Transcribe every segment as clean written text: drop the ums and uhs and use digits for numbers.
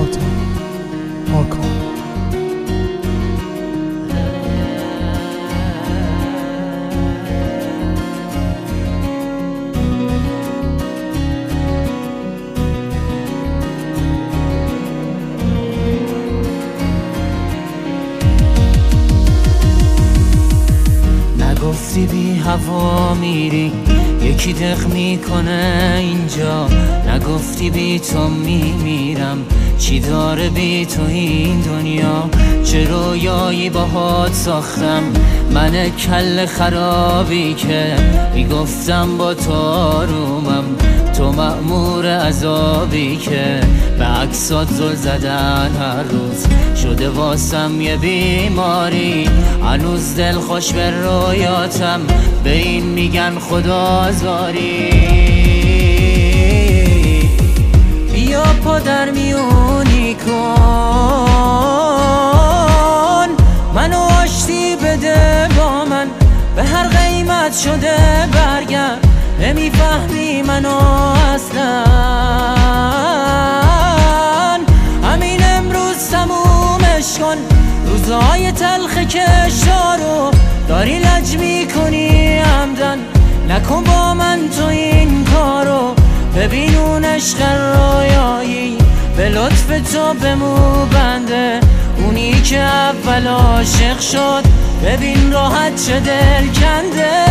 توضیحات ماکان. نگفتی بی هوا میری یکی دق میکنه اینجا، نگفتی بی تو میمیرم چی داره بی تو این دنیا. چه رویایی باهات ساختم من کل خرابی که میگفتم با تو آرومم، تو مأمور عذابی که به عکسات زل زدن هر روز شده واسم یه بیماری. هنوز دل خوش به رویاتم به این میگن خدازاری. بیا پا در میونی کن منو آشتی بده با من، به هر قیمت شده برگرد نمیفهمی منو اصلا. همین امروز تمومش کن روزای تلخ کشتارو، داری لج میکنی عمدن نکن با من تو این کارو. ببین اون عشق رویایی به لطف تو به مو بنده، اونی که اول عاشق شد ببین راحت چه دل کنده.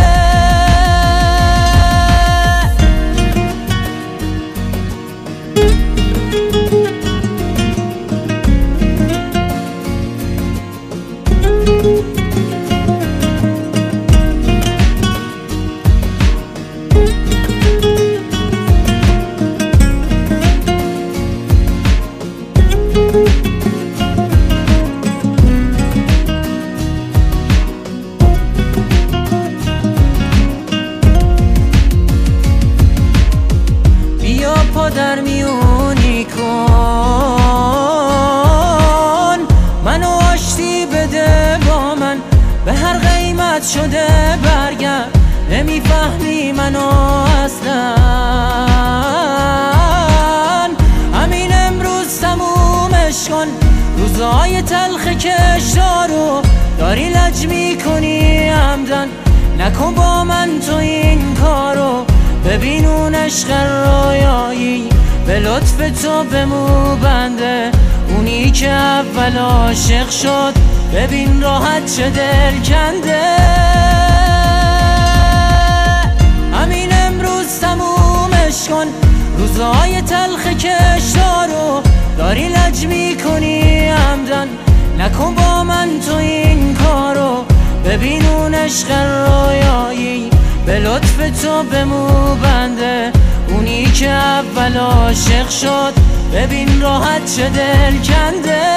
در میونی کن منو آشتی بده با من، به هر قیمت شده برگرد نمیفهمی منو اصلا. همین امروز تمومش کن روزای تلخ کشتارو، داری لج میکنی عمدن نکن با من تو این کارو. ببین اون عشق رویایی به لطف تو به مو بنده، اونی که اول عاشق شد ببین راحت چه دل کنده. همین امروز تمومش کن روزای تلخ کشتارو، داری لج میکنی عمدن نکن با من تو این کارو. ببین اون عشق رویایی به لطف تو به مو بنده، اونی که اول عاشق شد ببین راحت چه دل کنده.